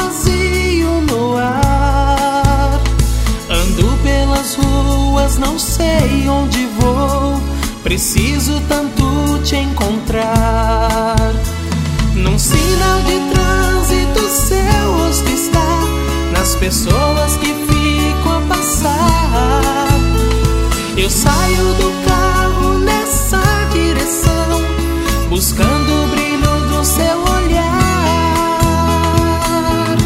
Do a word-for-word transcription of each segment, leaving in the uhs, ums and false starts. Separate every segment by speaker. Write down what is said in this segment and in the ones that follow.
Speaker 1: vazio no ar. Ando pelas ruas, não sei onde vou, preciso tanto te encontrar. Num sinal de trânsito seu rosto está, nas pessoas que ficam a passar. Eu saio do carro nessa direção, buscando o brilho do seu olhar.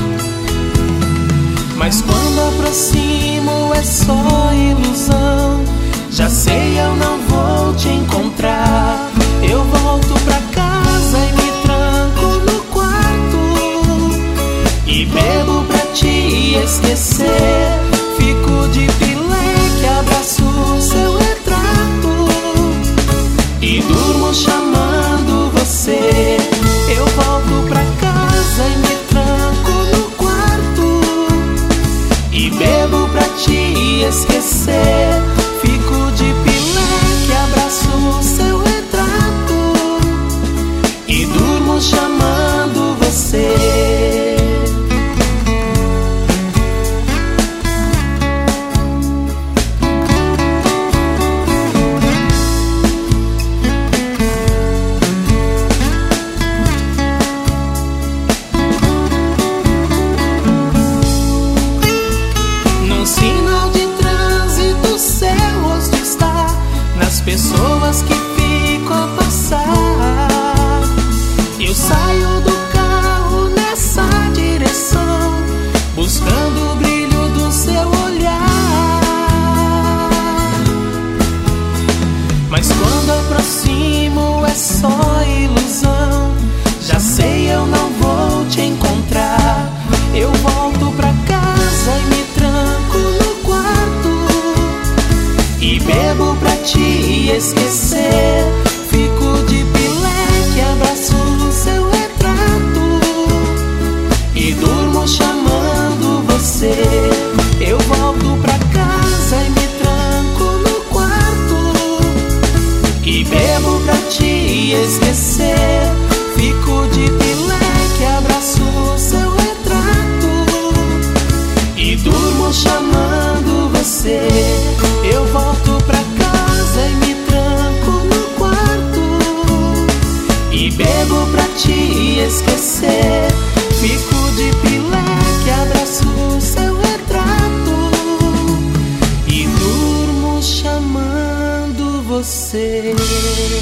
Speaker 1: Mas quando aproximo é só ilusão, já sei, eu não vou te encontrar. Eu volto pra casa e me tranco no quarto e bebo pra te esquecer. Fico de pileque, abraço seu retrato e durmo chamando você. Eu volto pra casa e me tranco no quarto e bebo pra te esquecer. Fico de pileque, abraço seu retrato e durmo chamando você. Pessoas que ficam a passar. Eu saio do carro nessa direção, buscando o brilho do seu olhar. Mas quando aproximo é só ilusão, já sei, eu não vou te encontrar. Eu volto pra casa e me tranco no quarto e bebo pra te esquecer. Fico de pileque, abraço seu retrato e durmo chamando você. Eu volto pra casa e me tranco no quarto e bebo pra te esquecer. Fico de pileque, abraço seu retrato e durmo chamando você. Eu volto pra casa e me tranco no quarto e bebo pra te esquecer. Fico de pileque, abraço seu retrato e durmo chamando você.